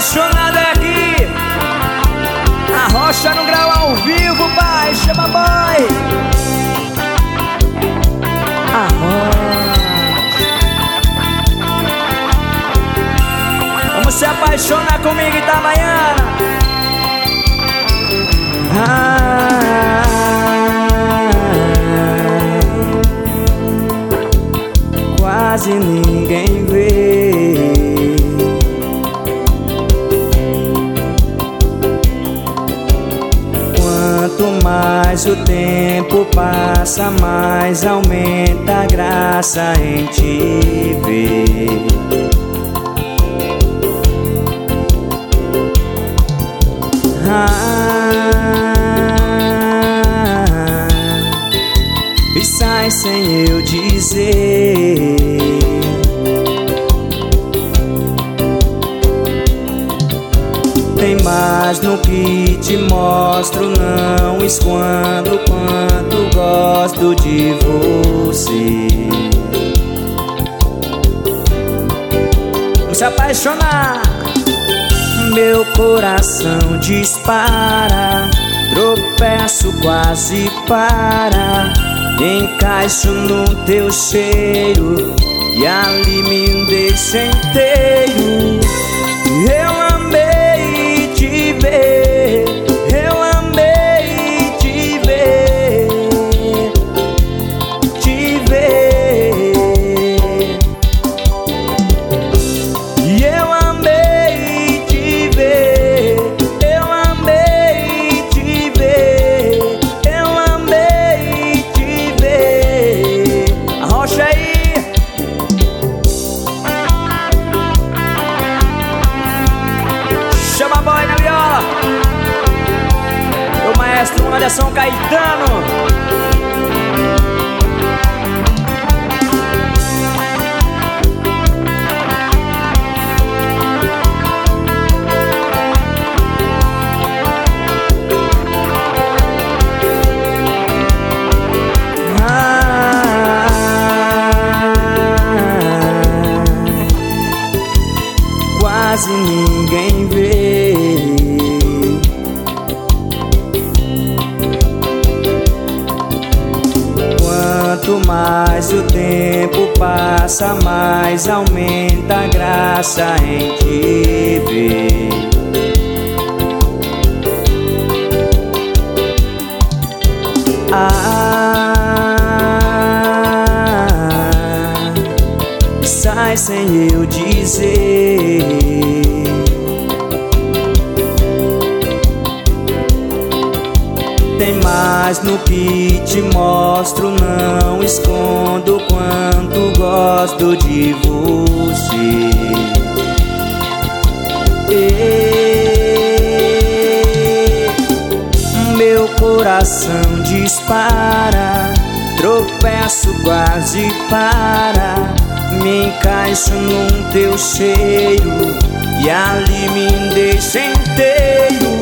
apaixonado é aqui. A Rocha no Grau ao vivo, pai. Chama boy. A Rocha. Vamos se apaixonar comigo, Itabaiana. Quase ninguém vê. Quanto mais o tempo passa, mais aumenta a graça em te ver. E sai sem eu dizer. Tem mais no que te mostro, não escondo quanto gosto de você. Vamos se apaixonar. Meu coração dispara, tropeço, quase para. Encaixo no teu cheiro e ali me deixa inteiro. Eu amei te ver, eu amei te ver, te ver. E eu amei te ver, eu amei te ver, eu amei te ver. A Rocha aí. Chama a boy na viola. O maestro Anderson Caetano. Quase ninguém vê. Quanto mais o tempo passa, mais aumenta a graça em te ver. Sai sem eu dizer. Tem mais no que te mostro, não escondo quanto gosto de você. Meu coração dispara, tropeço, quase para. Me encaixo num teu cheiro e ali me deixa inteiro.